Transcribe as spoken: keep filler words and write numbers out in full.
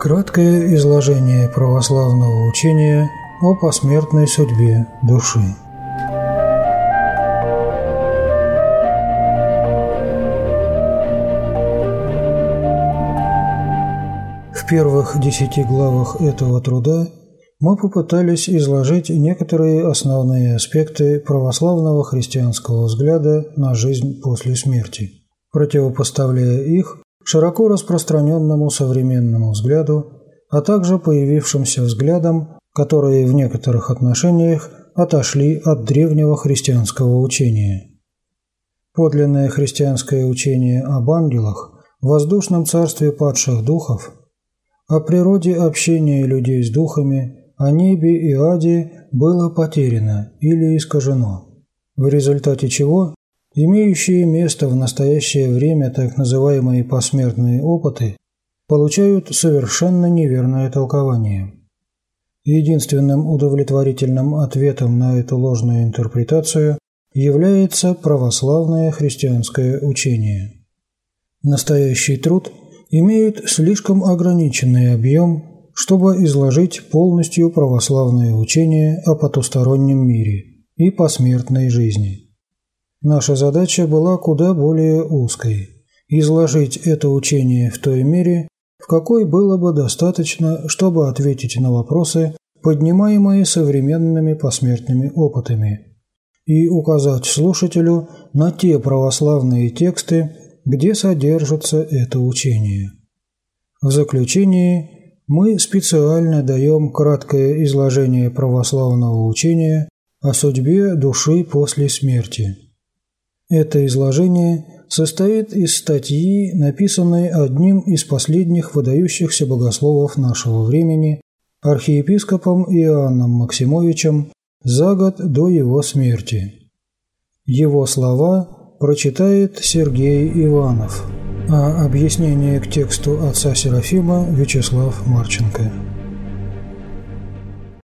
Краткое изложение православного учения о посмертной судьбе души. В первых десяти главах этого труда мы попытались изложить некоторые основные аспекты православного христианского взгляда на жизнь после смерти, противопоставляя их широко распространенному современному взгляду, а также появившимся взглядам, которые в некоторых отношениях отошли от древнего христианского учения. Подлинное христианское учение об ангелах, воздушном царстве падших духов, о природе общения людей с духами, о небе и аде было потеряно или искажено, в результате чего имеющие место в настоящее время так называемые посмертные опыты получают совершенно неверное толкование. Единственным удовлетворительным ответом на эту ложную интерпретацию является православное христианское учение. Настоящий труд имеет слишком ограниченный объем, чтобы изложить полностью православное учение о потустороннем мире и посмертной жизни. Наша задача была куда более узкой – изложить это учение в той мере, в какой было бы достаточно, чтобы ответить на вопросы, поднимаемые современными посмертными опытами, и указать слушателю на те православные тексты, где содержится это учение. В заключение мы специально даем краткое изложение православного учения о судьбе души после смерти. Это изложение состоит из статьи, написанной одним из последних выдающихся богословов нашего времени, архиепископом Иоанном Максимовичем, за год до его смерти. Его слова прочитает Сергей Иванов, а объяснение к тексту отца Серафима Вячеслав Марченко.